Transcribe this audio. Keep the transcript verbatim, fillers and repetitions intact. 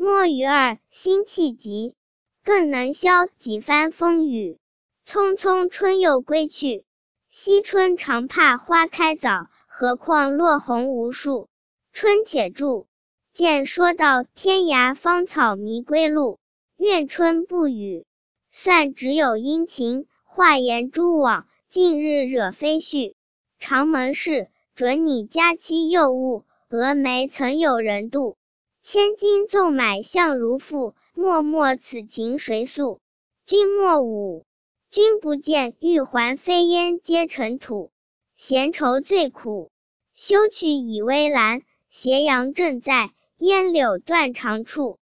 莫与尔心气急，更能消几番风雨。匆匆春又归去，惜春常怕花开早，何况落红无数。春且住，见说到天涯芳草迷归路，愿春不语，算只有阴晴，画檐蛛网，近日惹飞絮。长门事，准你佳期又误，蛾眉曾有人妒。千金纵买相如赋，脉脉此情谁诉？君莫舞，君不见，玉环飞烟皆尘土。闲愁最苦，休去倚微澜，斜阳正在，烟柳断肠处。